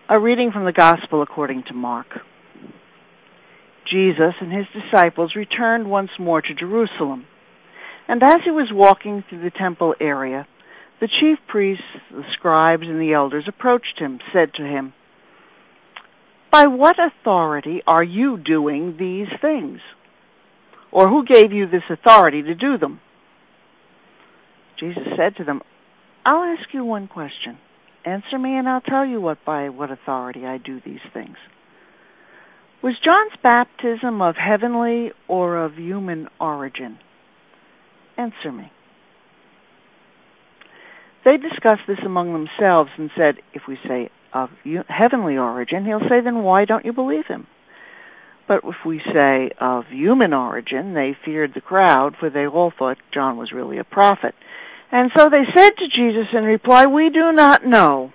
A reading from the Gospel according to Mark. Jesus and his disciples returned once more to Jerusalem, and as he was walking through the temple area, the chief priests, the scribes, and the elders approached him, said to him, "By what authority are you doing these things? Or who gave you this authority to do them?" Jesus said to them, "I'll ask you one question. Answer me and I'll tell you by what authority I do these things. Was John's baptism of heavenly or of human origin? Answer me." They discussed this among themselves and said, "If we say of heavenly origin, he'll say, then why don't you believe him? But if we say of human origin," they feared the crowd, for they all thought John was really a prophet. And so they said to Jesus in reply, "We do not know."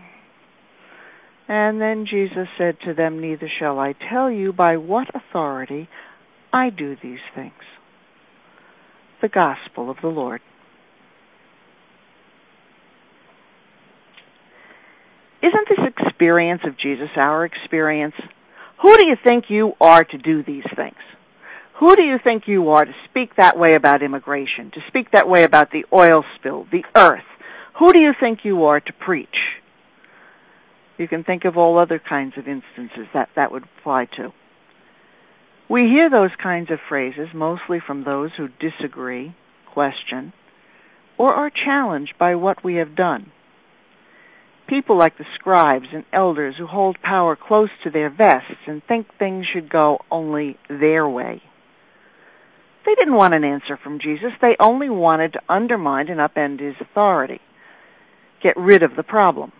And then Jesus said to them, "Neither shall I tell you by what authority I do these things." The Gospel of the Lord. Isn't this experience of Jesus our experience? Who do you think you are to do these things? Who do you think you are to speak that way about immigration, to speak that way about the oil spill, the earth? Who do you think you are to preach? You can think of all other kinds of instances that would apply to. We hear those kinds of phrases mostly from those who disagree, question, or are challenged by what we have done. People like the scribes and elders who hold power close to their vests and think things should go only their way. They didn't want an answer from Jesus. They only wanted to undermine and upend his authority, get rid of the problem.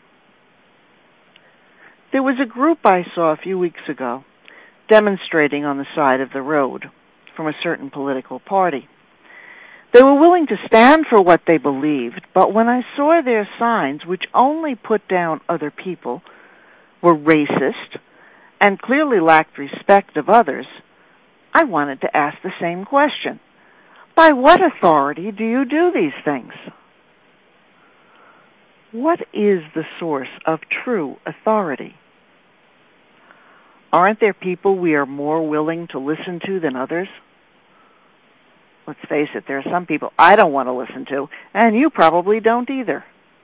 There was a group I saw a few weeks ago demonstrating on the side of the road from a certain political party. They were willing to stand for what they believed, but when I saw their signs, which only put down other people, were racist, and clearly lacked respect of others, I wanted to ask the same question. By what authority do you do these things? What is the source of true authority? Aren't there people we are more willing to listen to than others? Let's face it, there are some people I don't want to listen to, and you probably don't either.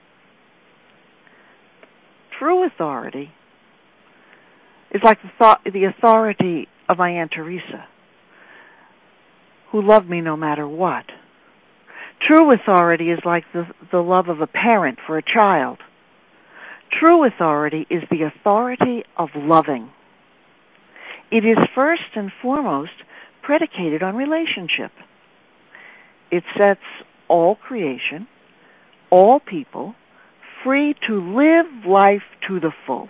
True authority is like the authority of my Aunt Teresa, who loved me no matter what. True authority is like the love of a parent for a child. True authority is the authority of loving. It is first and foremost predicated on relationship. It sets all creation, all people, free to live life to the full.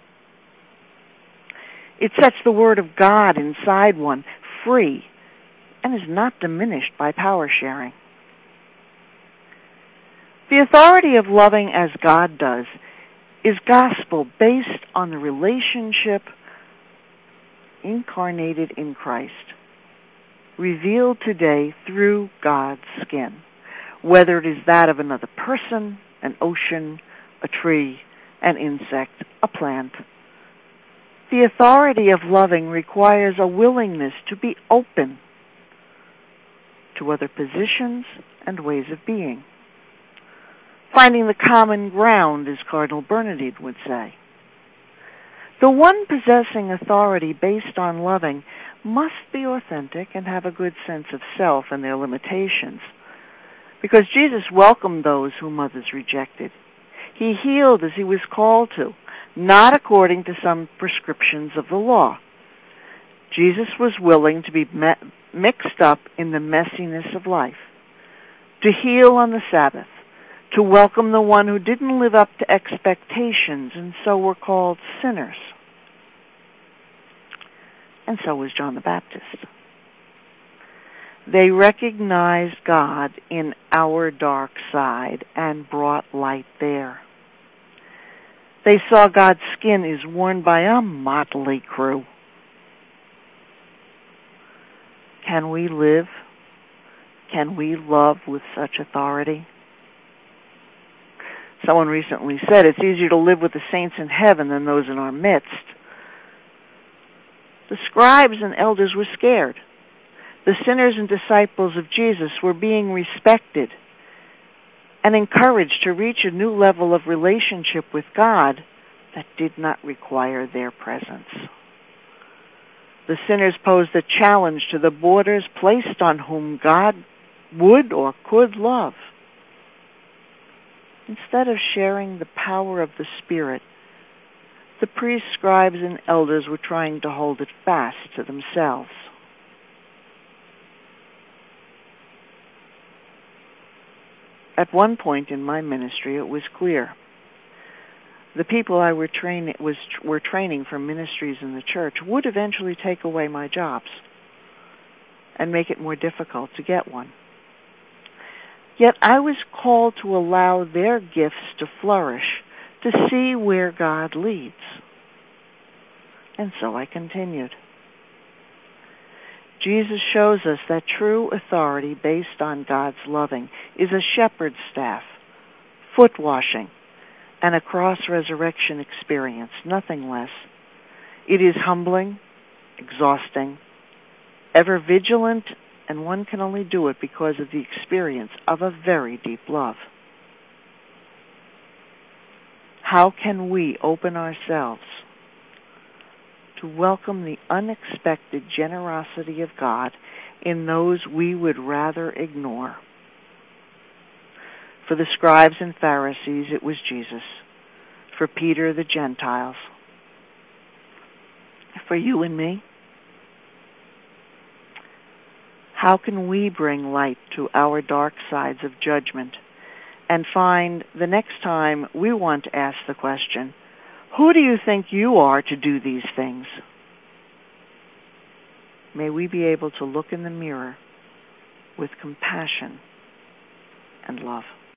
It sets the Word of God inside one free and is not diminished by power sharing. The authority of loving as God does is gospel based on the relationship incarnated in Christ, revealed today through God's skin, whether it is that of another person, an ocean, a tree, an insect, a plant. The authority of loving requires a willingness to be open to other positions and ways of being, finding the common ground, as Cardinal Bernardine would say. The one possessing authority based on loving must be authentic and have a good sense of self and their limitations, because Jesus welcomed those whom others rejected. He healed as he was called to, not according to some prescriptions of the law. Jesus was willing to be mixed up in the messiness of life, to heal on the Sabbath, to welcome the one who didn't live up to expectations and so were called sinners. And so was John the Baptist. They recognized God in our dark side and brought light there. They saw God's skin is worn by a motley crew. Can we live? Can we love with such authority? Someone recently said it's easier to live with the saints in heaven than those in our midst. The scribes and elders were scared. The sinners and disciples of Jesus were being respected and encouraged to reach a new level of relationship with God that did not require their presence. The sinners posed a challenge to the borders placed on whom God would or could love. Instead of sharing the power of the Spirit, the priests, scribes, and elders were trying to hold it fast to themselves. At one point in my ministry, it was clear. The people I were training for ministries in the church would eventually take away my jobs and make it more difficult to get one. Yet I was called to allow their gifts to flourish, to see where God leads. And so I continued. Jesus shows us that true authority based on God's loving is a shepherd's staff, foot washing, and a cross-resurrection experience, nothing less. It is humbling, exhausting, ever vigilant, and one can only do it because of the experience of a very deep love. How can we open ourselves to welcome the unexpected generosity of God in those we would rather ignore? For the scribes and Pharisees, it was Jesus. For Peter, the Gentiles. For you and me, how can we bring light to our dark sides of judgment and find the next time we want to ask the question, who do you think you are to do these things? May we be able to look in the mirror with compassion and love.